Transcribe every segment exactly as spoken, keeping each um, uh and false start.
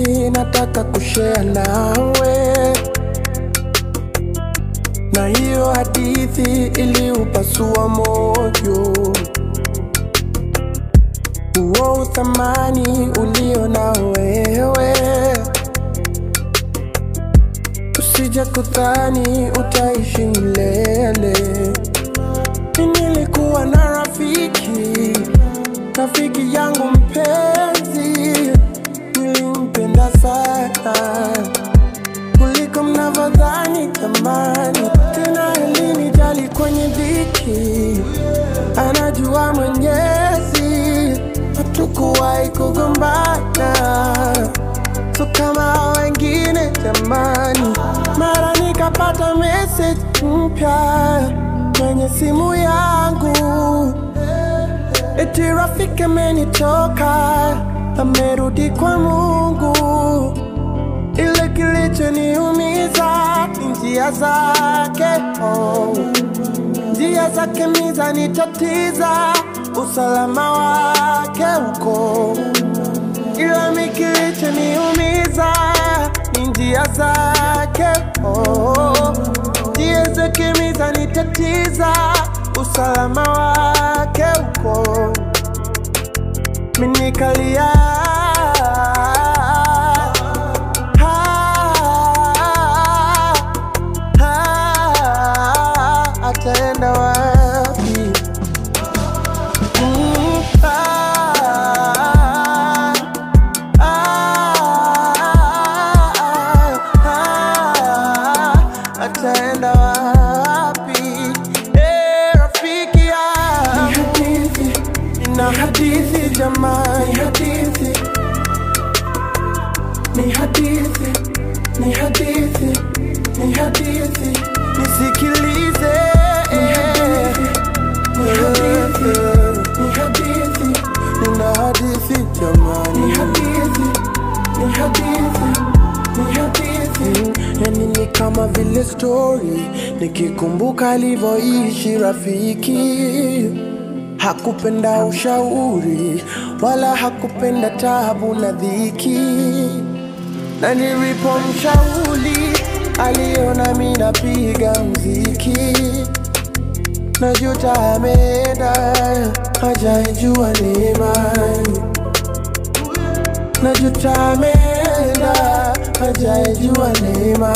hadithi nataka kushare nawe, na hiyo hadithi iliupasua moyo. Uo uthamani ulio na wewe, usije kudhani utaishi milele. Nilikuwa na rafiki, rafiki yangu mpenzi, nilimpenda sana kuliko mnavyodhani zamani. Tena alinijali kwenye dhiki, anajua Mwenyezi hatukuwahi kugombana, so kama wengine jamani. Mara nikapata message mpya kwenye simu yangu, eti rafiki amenitoka, amerudi kwa Mungu. Ile kilichoniumiza ni njia zake, oh. Njia zake mizanitatiza, usalama wake uko. Ila mi kilichoniumiza ni njia zake, oh. Njia zake mizanitatiza, usalama wake uko. Mimi nikalia, ataenda wapi? Mm, ah, ah, ah, ah, ataenda wapi? Eh, rafiki yangu, ni hadithi, ina hadithi jamani, hadithi, ni hadithi, ni hadithi, ni hadithi, nisikilize. Ni hadithi, ni hadithi, nina hadithi jamani, ni hadithi, ni hadithi, ni hadithi. Yani ni kama vile story, nikikumbuka alivyoishi rafiki. Hakupenda ushauri, wala hakupenda taabu na dhiki. Na nilipomshauri, aliona mimi napiga mziki. Najuta ameenda, hajaijua neema. Najuta ameenda, hajaijua neema.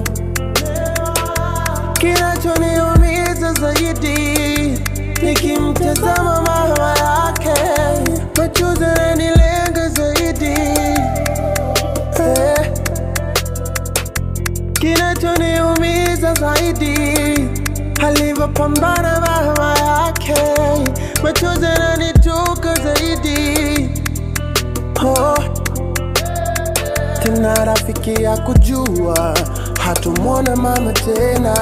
Kinachoniumiza zaidi, nikimtazama mama yake, machozi yananilenga zaidi, eh. Kinachoniumiza zaidi, alivyopambana mama yake, machozi yananitoka zaidi, oh. Tena rafiki ya kujua, hatumwona mama tena.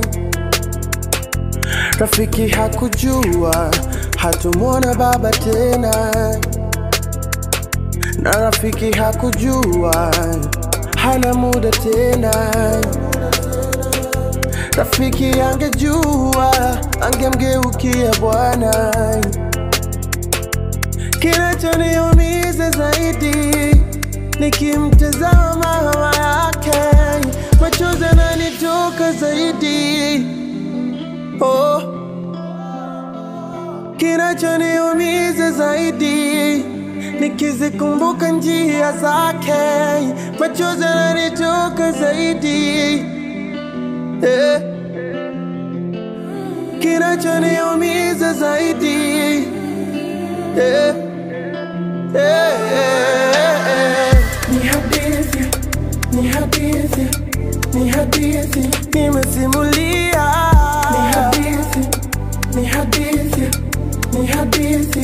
Rafiki hakujua, hatumwona baba tena. Na rafiki hakujua, hana muda tena. Rafiki angejua, angemgeukia Bwana. Kinachoniumiza zaidi, nikimtazama mama yake, machozi yananitoka zaidi, oh. Kinachoniumiza zaidi, nikizikumbuka njia zake, machozi yananitoka zaidi, eh. Kinachoniumiza zaidi, eh. Eh, eh, eh. Ni hadithi, ni hadithi, ni hadithi, nimesimulia. Ni hadithi, ni hadithi, ni hadithi,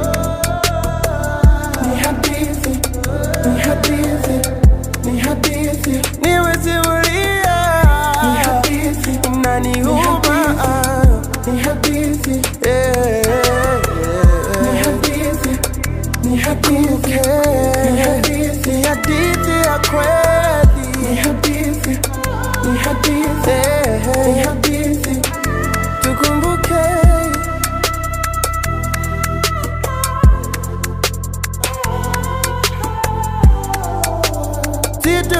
ni hadithi, ni hadithi, ni hadithi, nimesimulia. Ni hadithi, inaniuma. Ni hadithi, eh, ni hadithi, ni hadithi, ni hadithi, ni hadithi ya kweli. Ni hadithi, ni hadithi, ni hadithi, tukumbuke.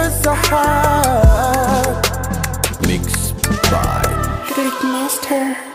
tusahau. Mixed by Click Master.